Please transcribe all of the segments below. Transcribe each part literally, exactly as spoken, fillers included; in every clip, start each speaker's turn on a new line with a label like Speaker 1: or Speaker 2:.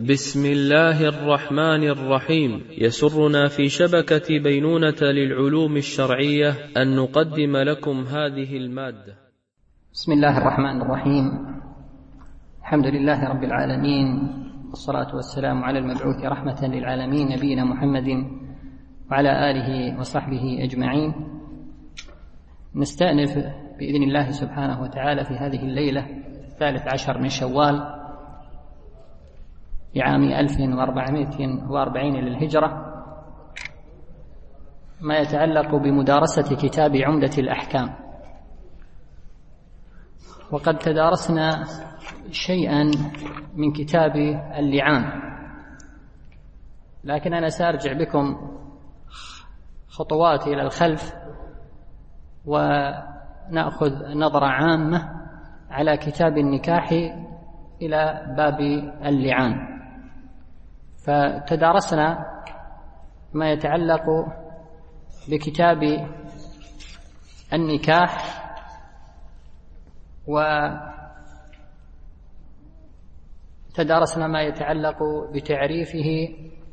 Speaker 1: بسم الله الرحمن الرحيم. يسرنا في شبكة بينونة للعلوم الشرعية أن نقدم لكم هذه المادة.
Speaker 2: بسم الله الرحمن الرحيم. الحمد لله رب العالمين، والصلاة والسلام على المبعوث رحمة للعالمين نبينا محمد وعلى آله وصحبه أجمعين. نستأنف بإذن الله سبحانه وتعالى في هذه الليلة الثالث عشر من شوال لعام ألف وأربعمائة وأربعين للهجرة ما يتعلق بمدارسة كتاب عمدة الأحكام. وقد تدارسنا شيئا من كتاب اللعان، لكن أنا سأرجع بكم خطوات إلى الخلف ونأخذ نظرة عامة على كتاب النكاح إلى باب اللعان. فتدارسنا ما يتعلق بكتاب النكاح، وتدارسنا ما يتعلق بتعريفه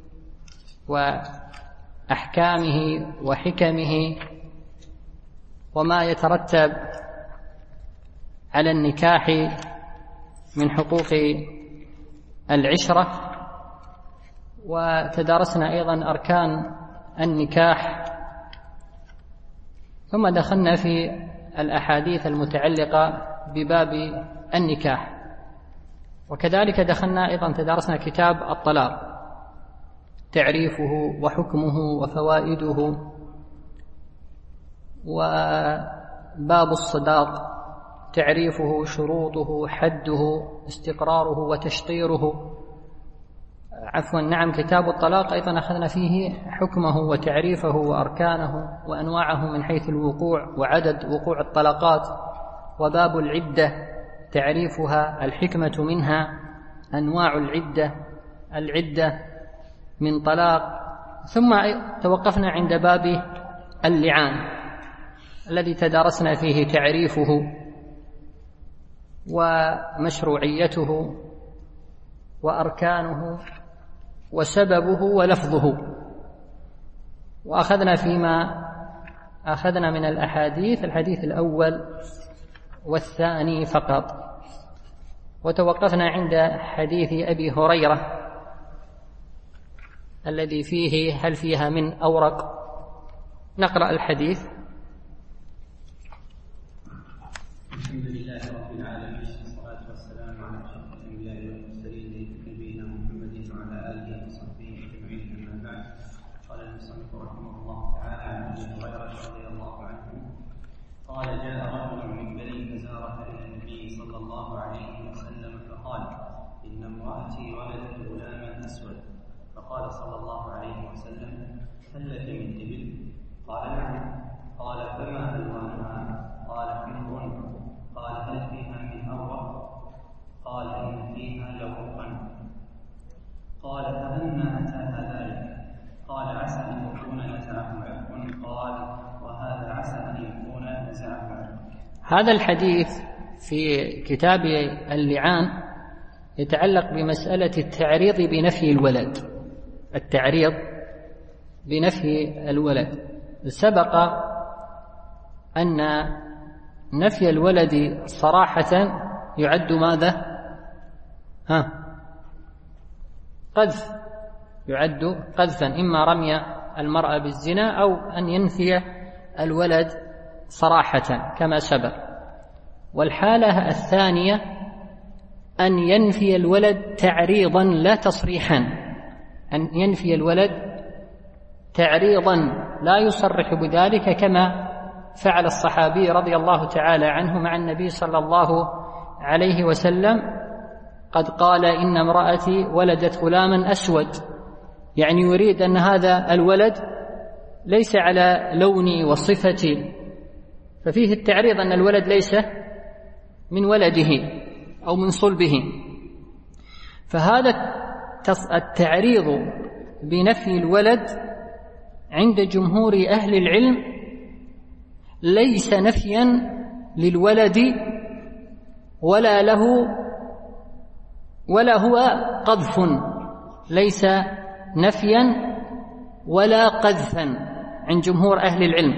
Speaker 2: وأحكامه وحكمه وما يترتب على النكاح من حقوق العشرة. وتدارسنا أيضا أركان النكاح، ثم دخلنا في الأحاديث المتعلقة بباب النكاح، وكذلك دخلنا أيضا تدارسنا كتاب الطلاق، تعريفه وحكمه وفوائده، وباب الصداق، تعريفه شروطه حده استقراره وتشطيره. عفوا نعم كتاب الطلاق أيضا أخذنا فيه حكمه وتعريفه وأركانه وأنواعه من حيث الوقوع وعدد وقوع الطلقات. وباب العدة تعريفها، الحكمة منها، أنواع العدة، العدة من طلاق. ثم توقفنا عند باب اللعان الذي تدارسنا فيه تعريفه ومشروعيته وأركانه وسببه ولفظه. وأخذنا فيما أخذنا من الأحاديث الحديث الأول والثاني فقط، وتوقفنا عند حديث أبي هريرة الذي فيه هل فيها من أورق. نقرأ الحديث.
Speaker 3: الحمد لله رب العالمين، والصلاة والسلام على أشرف الأنبياء والمرسلين نبينا محمد وعلى آله وصحبه أجمعين. أما بعد، قال المصنف رحمه الله تعالى عن أبي هريرة رضي الله عنه قال: جاء رجل من بني فزارة إلى النبي صلى الله عليه وسلم فقال: إن امرأتي ولدت غلاما أسود. فقال صلى الله عليه وسلم: هل لك من إبل؟ قال: نعم. قال: فما ألوانها؟ قال: حمر. قال: هل فيها من أورق؟ قال: إن فيها لورقا. قال: فأما أتاها ذلك؟ قال: عسى أن يكون نزعه عرق. قال: وهذا عسى أن يكون نزعه عرق.
Speaker 2: هذا الحديث في كتاب اللعان يتعلق بمسألة التعريض بنفي الولد، التعريض بنفي الولد. سبق أن نفي الولد صراحة يعد ماذا؟ ها قذف، يعد قذفا، إما رمي المرأة بالزنا أو أن ينفي الولد صراحة كما سبق. والحالة الثانية أن ينفي الولد تعريضا لا تصريحا، أن ينفي الولد تعريضا لا يصرح بذلك كما فعل الصحابي رضي الله تعالى عنه مع النبي صلى الله عليه وسلم. قد قال: إن امرأتي ولدت غلاما أسود، يعني يريد أن هذا الولد ليس على لوني وصفتي، ففيه التعريض أن الولد ليس من ولده أو من صلبه. فهذا التعريض بنفي الولد عند جمهور أهل العلم ليس نفيا للولد ولا له ولا هو قذف ليس نفيا ولا قذفا عند جمهور أهل العلم،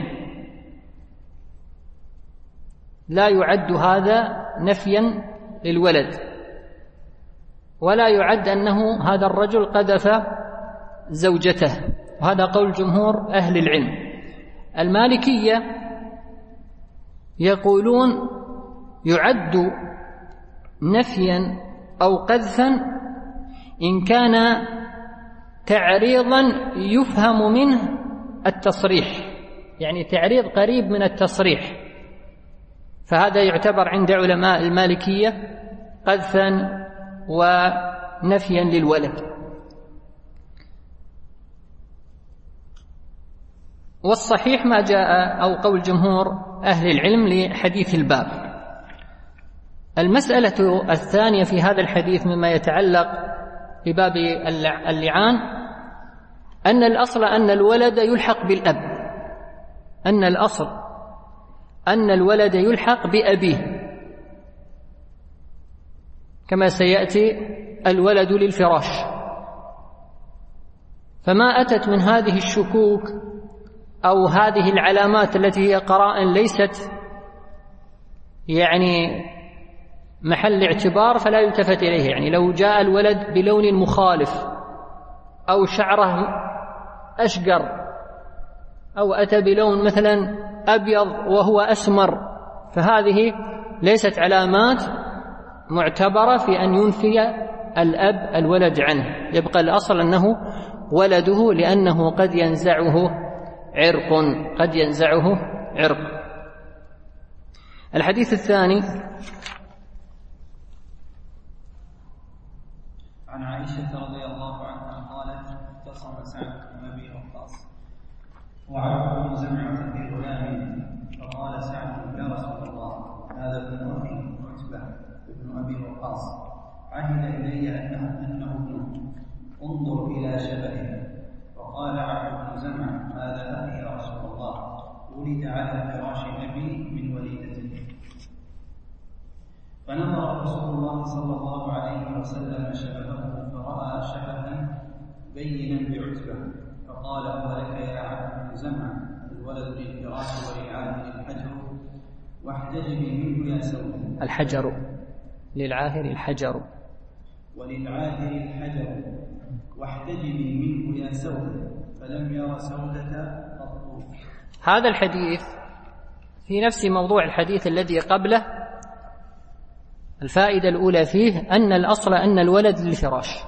Speaker 2: لا يعد هذا نفيا للولد، ولا يعد أنه هذا الرجل قذف زوجته، وهذا قول جمهور أهل العلم. المالكية يقولون يعد نفيا أو قذفا إن كان تعريضا يفهم منه التصريح، يعني تعريض قريب من التصريح، فهذا يعتبر عند علماء المالكية قذفا ونفيا للولد. والصحيح ما جاء أو قول جمهور أهل العلم لحديث الباب. المسألة الثانية في هذا الحديث مما يتعلق بباب اللعان أن الأصل أن الولد يلحق بالأب، أن الأصل أن الولد يلحق بأبيه، كما سيأتي الولد للفراش. فما أتت من هذه الشكوك أو هذه العلامات التي هي قرائن ليست يعني محل اعتبار فلا يلتفت إليه. يعني لو جاء الولد بلون مخالف أو شعره أشقر أو أتى بلون مثلا أبيض وهو أسمر، فهذه ليست علامات معتبرة في أن ينفي الأب الولد عنه، يبقى الأصل أنه ولده، لأنه قد ينزعه عرق قد ينزعه عرق. الحديث الثاني
Speaker 3: عن عائشة رضي الله عنها قالت: اتصم سعد بن أبي وقاص وعبد بن زمعة في غلام، فقال سعد: يا رسول الله، هذا ابن أخي عتبة بن أبي وقاص، عهد إلي أنه أنه ابنه، انظر إلى شبهه. فقال عبد بن زمعة: هذا أخي يا رسول الله، ولد على فراش أبي من وليدته. فنظر رسول الله صلى الله عليه وسلم شبهه فرأى شبها بينا بعتبة، فقال: أولك يا عبد بن زمعة، الولد للفراش وللعاهر الحجر، واحتجبي منه يا سودة.
Speaker 2: الحجر للعاهر الحجر
Speaker 3: وللعاهر الحجر واحتجبي منه يا سودة، فلم ير سودة قط.
Speaker 2: هذا الحديث في نفس موضوع الحديث الذي قبله. الفائدة الأولى فيه أن الأصل أن الولد للفراش،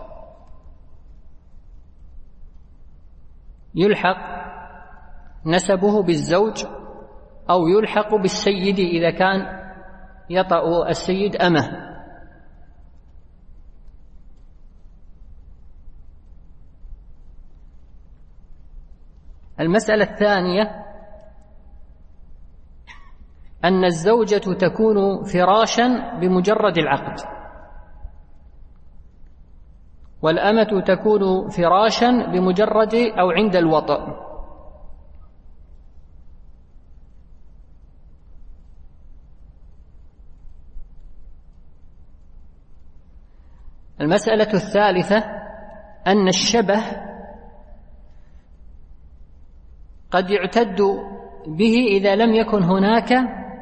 Speaker 2: يلحق نسبه بالزوج أو يلحق بالسيد إذا كان يطأ السيد أمه. المسألة الثانية أن الزوجة تكون فراشا بمجرد العقد، والأمة تكون فراشا بمجرد أو عند الوطأ. المسألة الثالثة أن الشبه قد يعتد به إذا لم يكن هناك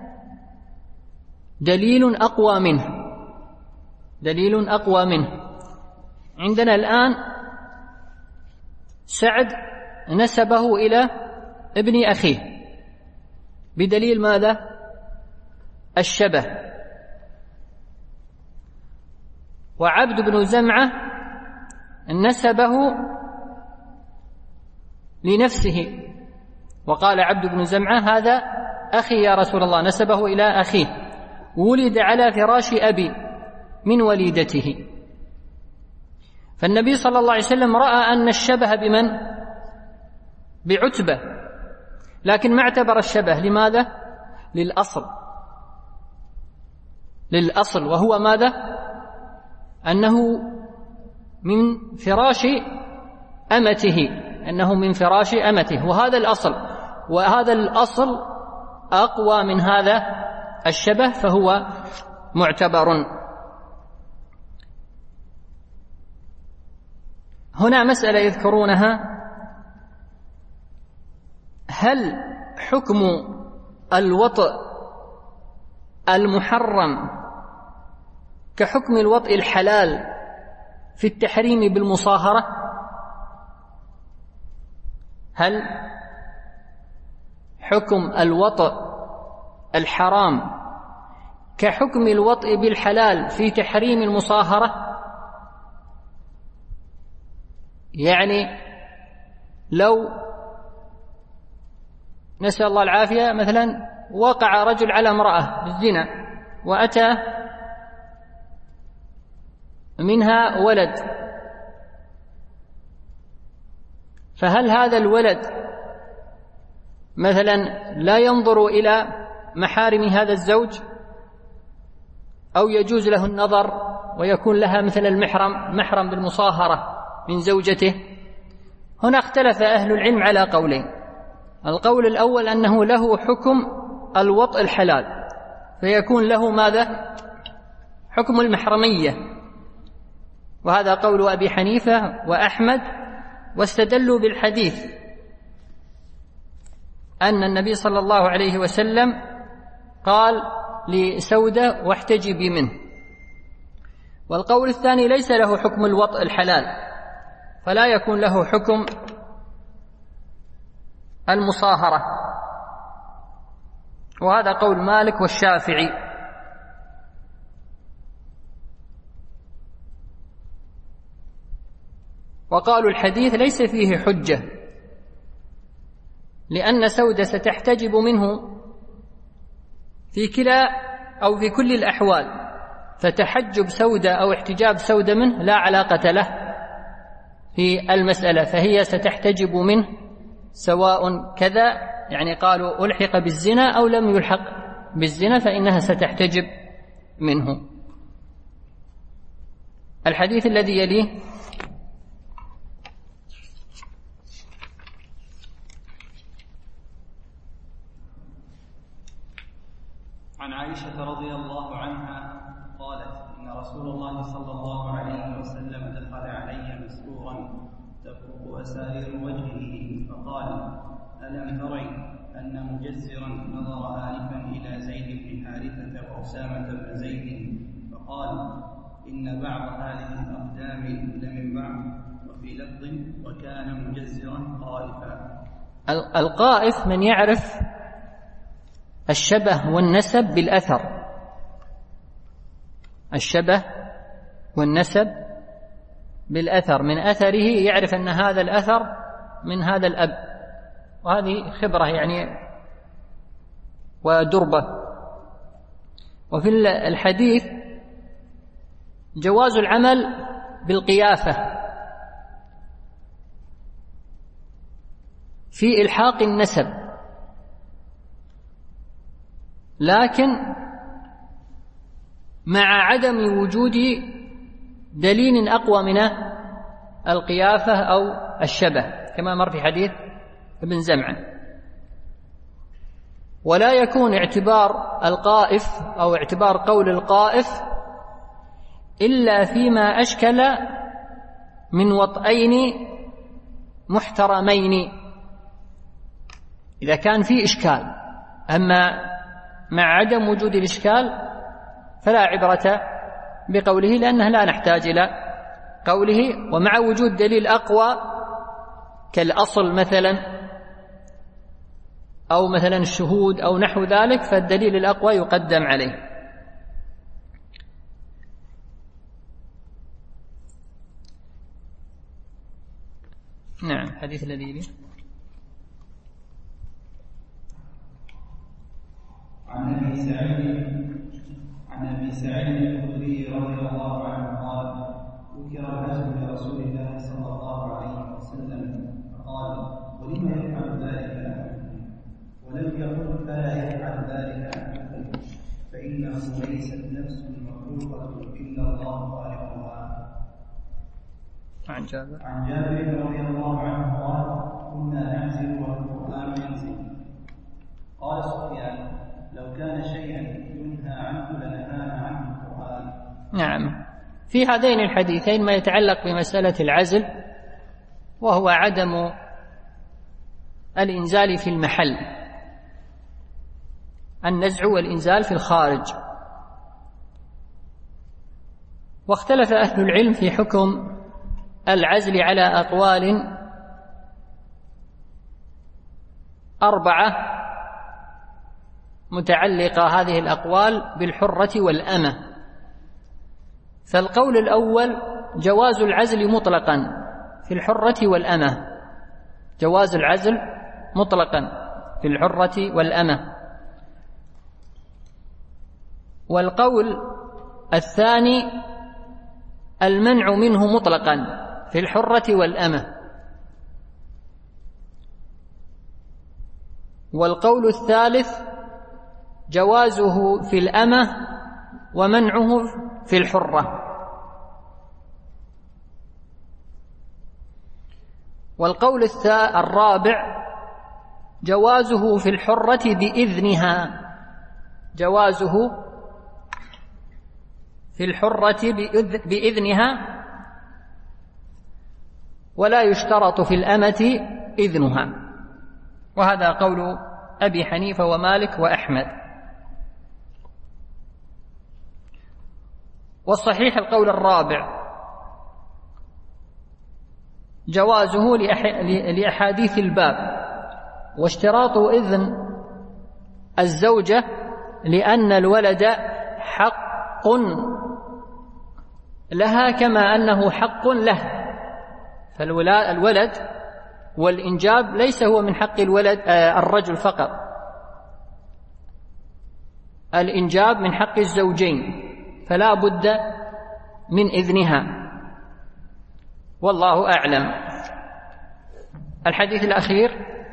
Speaker 2: دليل أقوى منه دليل أقوى منه عندنا الآن سعد نسبه إلى ابن أخيه بدليل ماذا؟ الشبه. وعبد بن زمعة نسبه لنفسه، وقال عبد بن زمعة: هذا أخي يا رسول الله، نسبه إلى أخيه، ولد على فراش أبي من وليدته. فالنبي صلى الله عليه وسلم رأى أن الشبه بمن؟ بعتبة، لكن ما اعتبر الشبه. لماذا؟ للأصل للأصل وهو ماذا؟ أنه من فراش أمته أنه من فراش أمته وهذا الأصل، وهذا الأصل أقوى من هذا الشبه، فهو معتبر. هنا مسألة يذكرونها: هل حكم الوطء المحرم كحكم الوطء الحلال في التحريم بالمصاهرة؟ هل حكم الوطء الحرام كحكم الوطء بالحلال في تحريم المصاهرة؟ يعني لو نسأل الله العافية مثلا وقع رجل على امرأة بالزنا وأتى منها ولد، فهل هذا الولد مثلا لا ينظر إلى محارم هذا الزوج، أو يجوز له النظر ويكون لها مثل المحرم محرم بالمصاهرة من زوجته؟ هنا اختلف أهل العلم على قولين. القول الأول أنه له حكم الوطء الحلال، فيكون له ماذا؟ حكم المحرمية، وهذا قول أبي حنيفة وأحمد، واستدلوا بالحديث أن النبي صلى الله عليه وسلم قال لسودة: واحتجبي منه. والقول الثاني ليس له حكم الوطء الحلال، فلا يكون له حكم المصاهرة، وهذا قول مالك والشافعي. وقالوا الحديث ليس فيه حجة، لأن سودة ستحتجب منه في كلا أو في كل الأحوال، فتحجب سودة أو احتجاب سودة منه لا علاقة له في المسألة، فهي ستحتجب منه سواء كذا، يعني قالوا ألحق بالزنا أو لم يلحق بالزنا، فإنها ستحتجب منه. الحديث الذي يليه:
Speaker 3: عن عائشة رضي الله عنها قالت: إن رسول الله صلى الله عليه وسلم دخل علي مسرورا تفوق أسارير وجهه فقال: ألم تري أن مجزرا نظر آنفا إلى زيد بن حارثة وأسامة بن زيد فقال: إن بعض هذه الأقدام لمن بعض، وفي لفظ: وكان مجزرا قائفا.
Speaker 2: القائف من يعرف الشبه والنسب بالأثر، الشبه والنسب بالأثر، من أثره يعرف أن هذا الأثر من هذا الأب، وهذه خبرة يعني ودربة. وفي الحديث جواز العمل بالقيافة في إلحاق النسب، لكن مع عدم وجود دليل أقوى من القيافة أو الشبه، كما مر في حديث ابن زمعة. ولا يكون اعتبار القائف أو اعتبار قول القائف إلا فيما أشكل من وطئين محترمين، إذا كان في إشكال. أما مع عدم وجود الإشكال فلا عبرة بقوله، لأنه لا نحتاج إلى قوله. ومع وجود دليل أقوى كالأصل مثلا أو مثلا الشهود أو نحو ذلك، فالدليل الأقوى يقدم عليه. نعم. الحديث الذي يليه:
Speaker 3: عن أبي سعيد عن أبي سعيد الخدري رضي الله عنه قال: ذكر الرجل لرسول الله صلى الله عليه وسلم فقال: ولم يفعل ذلك أحدكم؟ ولم يقل: فلا يفعل ذلك أحدكم، فإنه ليست نفس مخلوقة إلا الله خالقها.
Speaker 2: عن جابر
Speaker 3: عن جابر رضي الله عنه قال: كنا ننزل والقرآن ينزل. قال سفيان: لو كان شيئا ينهى عنه لنهانا عنه القرآن.
Speaker 2: نعم. في هذين الحديثين ما يتعلق بمسألة العزل وهو عدم الإنزال في المحل، النزع والإنزال في الخارج. واختلف أهل العلم في حكم العزل على أقوال أربعة متعلقة هذه الأقوال بالحرة والأمة. فالقول الأول جواز العزل مطلقا في الحرة والأمة، جواز العزل مطلقا في الحرة والأمة. والقول الثاني المنع منه مطلقا في الحرة والأمة. والقول الثالث جوازه في الأمة ومنعه في الحرة. والقول الرابع جوازه في الحرة بإذنها، جوازه في الحرة بإذنها ولا يشترط في الأمة إذنها، وهذا قول أبي حنيفة ومالك وأحمد. والصحيح القول الرابع جوازه لأحاديث الباب، واشتراط إذن الزوجة لأن الولد حق لها كما أنه حق له. فالولد والإنجاب ليس هو من حق الولد الرجل فقط، الإنجاب من حق الزوجين، فلا بد من إذنها، والله أعلم. الحديث الأخير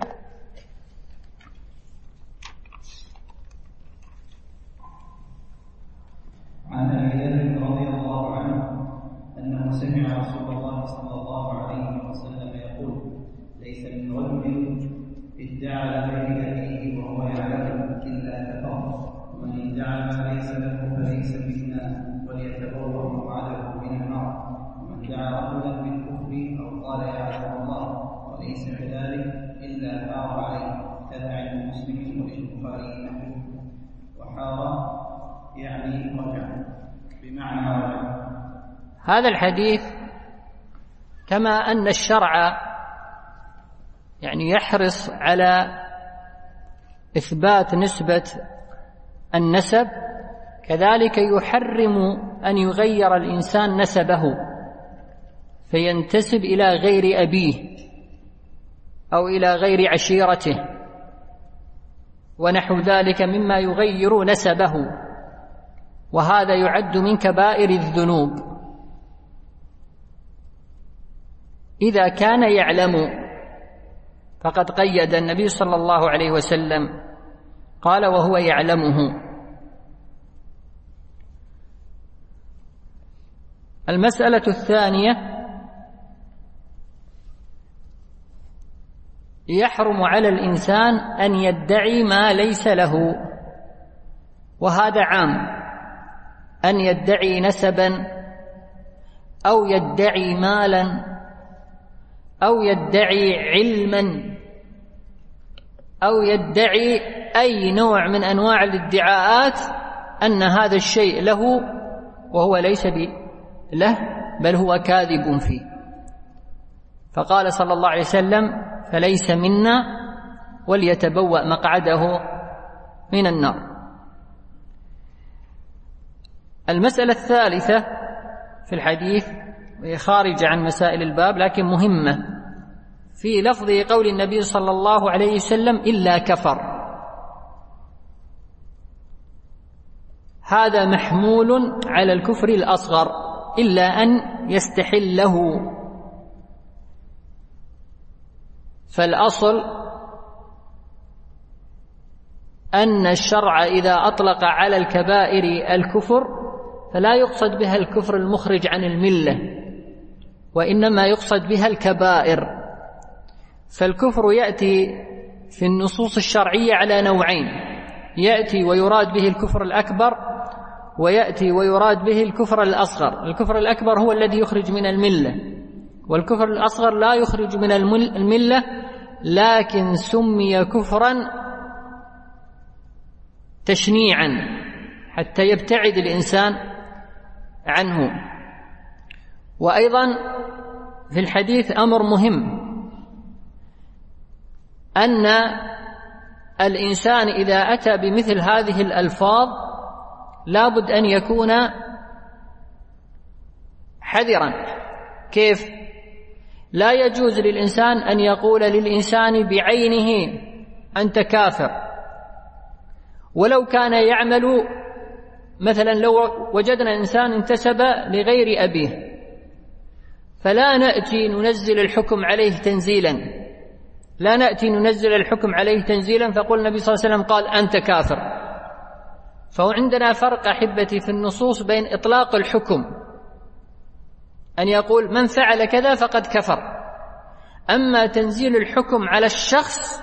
Speaker 3: عن أبي ذر رضي الله عنه أنه سمع رسول الله صلى الله عليه وسلم يقول: ليس من رجل ادعى لغير أبيه وهو يعلم إلا كفر، ومن ادعى ما ليس له فليس منا وليتبوأ مقعده من النار، ومن دعا رجلا بالكفر أو قال يعلم الله وليس كذلك إلا حار عليه. كذا عند مسلم وللبخاري نحوه. وحار يعني رجع بمعنى رجع.
Speaker 2: هذا الحديث كما أن الشرع يعني يحرص على إثبات نسبة النسب، كذلك يحرم أن يغير الإنسان نسبه فينتسب إلى غير أبيه أو إلى غير عشيرته ونحو ذلك مما يغير نسبه، وهذا يعد من كبائر الذنوب إذا كان يعلم. فقد قيد النبي صلى الله عليه وسلم قال: وهو يعلمه. المسألة الثانية: يحرم على الإنسان أن يدعي ما ليس له، وهذا عام، أن يدعي نسبا أو يدعي مالا أو يدعي علما أو يدعي أي نوع من أنواع الادعاءات أن هذا الشيء له وهو ليس له، بل هو كاذب فيه. فقال صلى الله عليه وسلم: فليس منا وليتبوأ مقعده من النار. المسألة الثالثة في الحديث وهي خارجة عن مسائل الباب لكن مهمة، في لفظ قول النبي صلى الله عليه وسلم: إلا كفر. هذا محمول على الكفر الأصغر إلا أن يستحله. فالأصل أن الشرع إذا أطلق على الكبائر الكفر فلا يقصد بها الكفر المخرج عن الملة، وإنما يقصد بها الكبائر. فالكفر يأتي في النصوص الشرعية على نوعين: يأتي ويراد به الكفر الأكبر، ويأتي ويراد به الكفر الأصغر. الكفر الأكبر هو الذي يخرج من الملة، والكفر الأصغر لا يخرج من الملة، لكن سمي كفرا تشنيعا حتى يبتعد الإنسان عنه. وأيضا في الحديث أمر مهم، أن الإنسان إذا أتى بمثل هذه الألفاظ لابد أن يكون حذرا. كيف؟ لا يجوز للإنسان أن يقول للإنسان بعينه أنت كافر، ولو كان يعمل مثلا، لو وجدنا إنسان انتسب لغير أبيه فلا نأتي ننزل الحكم عليه تنزيلا، لا نأتي ننزل الحكم عليه تنزيلا فقول النبي صلى الله عليه وسلم قال أنت كافر. فعندنا فرق أحبتي في النصوص بين إطلاق الحكم أن يقول من فعل كذا فقد كفر، أما تنزيل الحكم على الشخص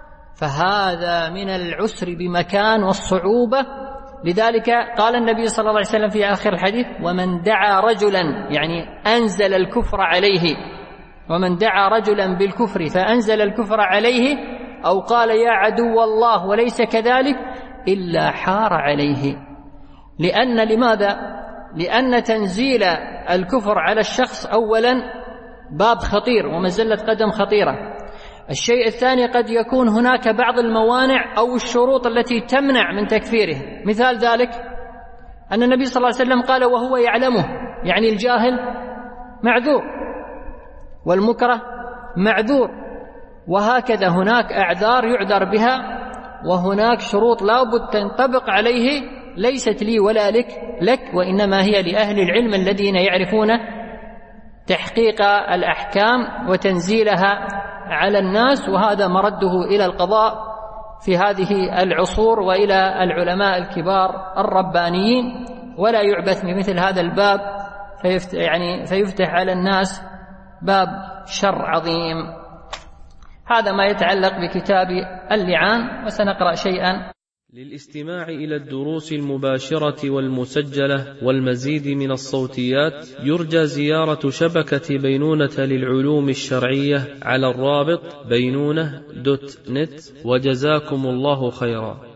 Speaker 2: فهذا من العسر بمكان والصعوبة. لذلك قال النبي صلى الله عليه وسلم في آخر الحديث ومن دعا رجلا، يعني أنزل الكفر عليه، ومن دعا رجلا بالكفر فأنزل الكفر عليه أو قال يا عدو الله وليس كذلك إلا حار عليه. لأن لماذا؟ لأن تنزيل الكفر على الشخص أولا باب خطير ومزلة قدم خطيرة. الشيء الثاني قد يكون هناك بعض الموانع أو الشروط التي تمنع من تكفيره. مثال ذلك أن النبي صلى الله عليه وسلم قال وهو يعلمه، يعني الجاهل معذور والمكره معذور، وهكذا هناك أعذار يعذر بها، وهناك شروط لا بد تنطبق عليه ليست لي ولا لك لك وإنما هي لأهل العلم الذين يعرفون تحقيق الأحكام وتنزيلها على الناس، وهذا مرده إلى القضاء في هذه العصور وإلى العلماء الكبار الربانيين، ولا يعبث بمثل هذا الباب فيفتح, يعني فيفتح على الناس باب شر عظيم. هذا ما يتعلق بكتاب اللعان، وسنقرأ شيئا.
Speaker 1: للاستماع إلى الدروس المباشرة والمسجلة والمزيد من الصوتيات يرجى زيارة شبكة بينونة للعلوم الشرعية على الرابط بينونة دوت نت، وجزاكم الله خيرا.